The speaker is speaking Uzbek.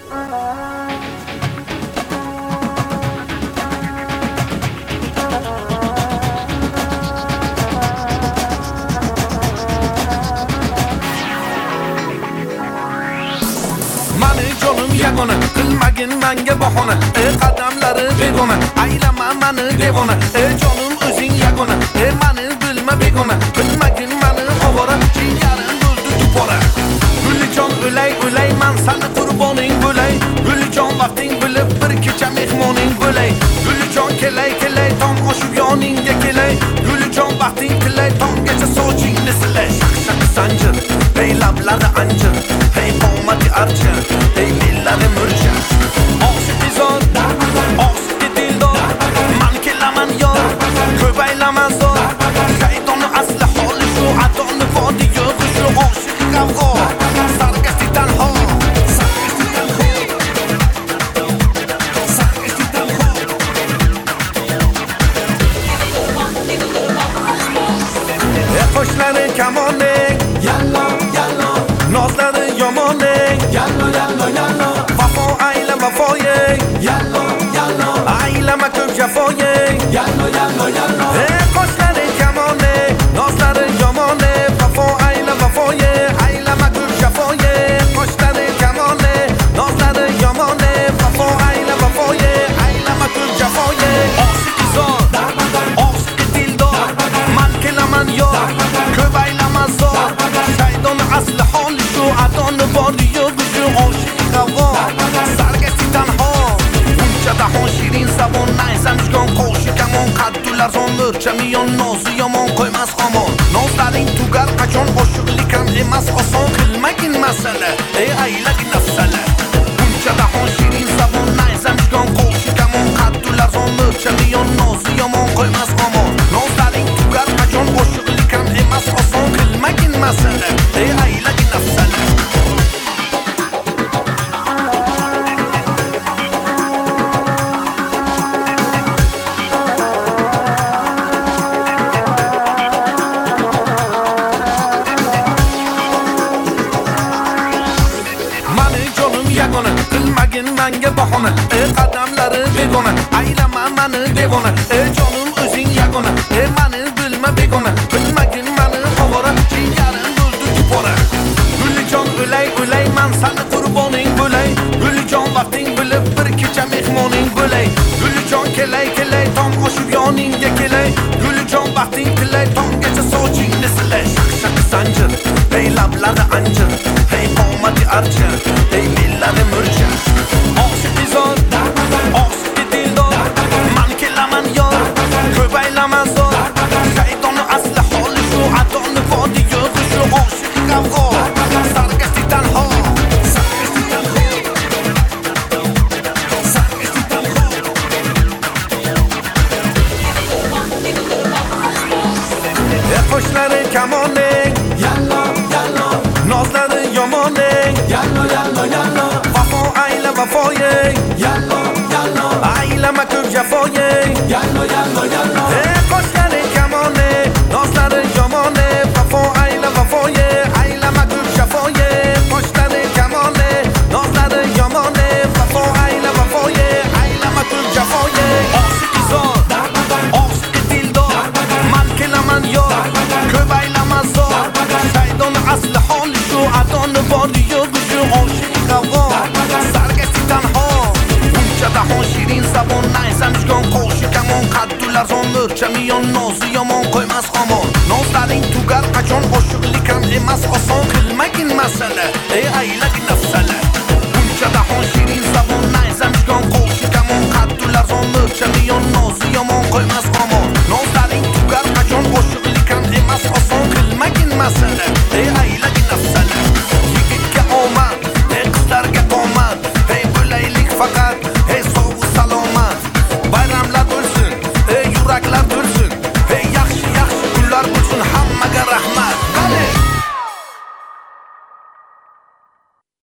yagona qilmagin menga bahona qadamlari begona aylama meni devona jonim o'zing yagona meni bilma begona qilmagin meni ovora jingarim bo'ldi dupora Guljon o'lay o'lay men seni qurboning bo'lay Guljon vaqting bilib bir kecha mehmoning bo'lay Guljon kelay kelay tong oshib yoningga kelay Guljon vaqting kelay tonggacha sochingni silay shaq sanjir ey lablari anjir ey omadi archa ey dillari murcha oshib izor oshib dildor man kelaman yor ko'p aylaman zor shaydonni asli holi shu atoni vodi yo'q shu oshib qavg'o sargashti tanho qo'shlari kamoning yallo yallo nozlari yomoning yallo yallo yallo vafo ayla vafoying yallo yallo aylama ko'p jafoying yallo yallo yallo qo'shlari kamoning nozlari yomoning vafo ayla vafoying aylama ko'p jafoying qo'shlari kamoning nozlari yomoning vafo ayla vafoying aylama ko'p jafoying oshib izor oshib dildor man kelaman yor ko'p aylaman zor shaydon asli holi shu adoni bori yo'q shu oshiq havo sargashti tanho buncha dahon shirin zabon nayzamishgon qo'shi kamon qaddular zon murcha miyon nozi yomon qo'ymas omon nozlaring tugar qachon oshiqlikam emas oson qilmagin masala aylagin afsala buncha dahon shirin zabon nayzamishgon qo'shi kamon qaddular zon murcha miyon nozi yomon qo'ymas omon nozlaring tugar qachon oshiqlikam emas oson qilmagin masala aylagin afsala yagona qilmagin menga bahona qadamlari begona aylama meni devona jonim o'zing yagona meni bilma begona qilmagin meni ovora jingarim bo'ldi dupora Guljon o'lay o'lay men seni qurboning bo'lay Guljon vaqting bilib bir kecha mehmoning bo'lay Guljon kelay kelay tong oshib yoningga kelay Guljon vaqting kelay tonggacha sochingni silay shaq sanjir ey lablari anjir ey omadi archa ey dillari murcha oshib izor oshib dildor man kelaman yor ko'p aylaman zor shaydonni asli holi shu atoni vodi yo'q shu oshiq qavg'o sargashti tanho qo'shlari kamoning yallo yallo nozlari yomoning yallo yallo yallo vafo ayla vafoying yallo yallo aylama ko'p jafoying yallo yallo yallo qo'shlari kamoning nozlari yomoning vafo ayla vafoying aylama ko'p jafoying qo'shlari kamoning nozlari yomoning vafo ayla vafoying aylama ko'p jafoying oshib izor oshib dildor man kelaman yor ko'p aylaman zor shaydoni asli holi shu adoni bori yo'q shu oshiq havo sargashti tanho buncha dahon shirin zabon nayzamishgon qo'shi kamon qaddular zon murcha miyon nozi yomon qo'ymas omon